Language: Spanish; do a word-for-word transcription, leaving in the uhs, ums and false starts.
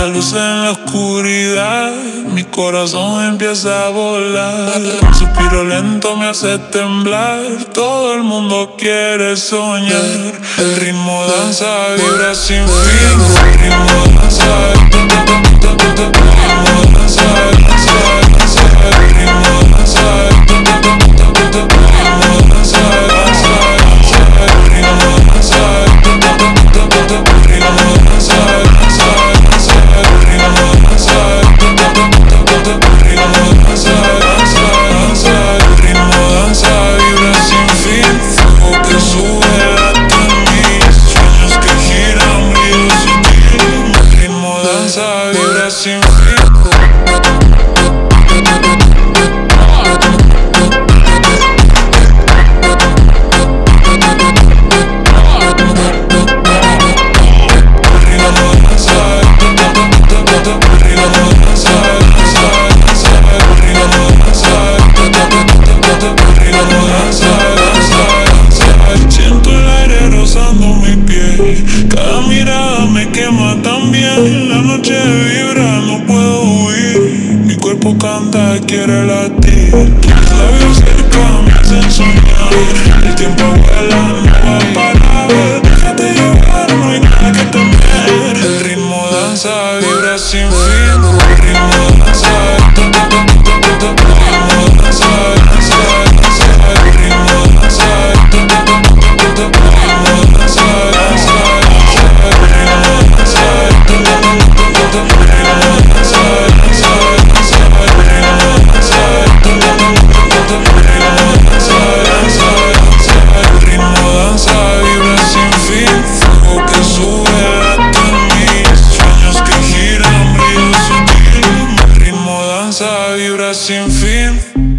luz en la oscuridad, mi corazón empieza a volar. Un suspiro lento me hace temblar, todo el mundo quiere soñar. El ritmo danza, vibra sin fin. El ritmo danza, vibra sin fin. Siento el aire rozando mi piel, cada mirada me quema también. La noche vibra, no puedo huir, mi cuerpo canta, quiere latir. Tus labios cerca me hacen soñar, el tiempo vuela, no va a parar. Déjate llevar, no hay nada que temer. El ritmo danza, vibra sin fin. El ritmo danza, el ritmo danza, danza, danza. El ritmo danza, el ritmo danza, danza, vibra sin fin.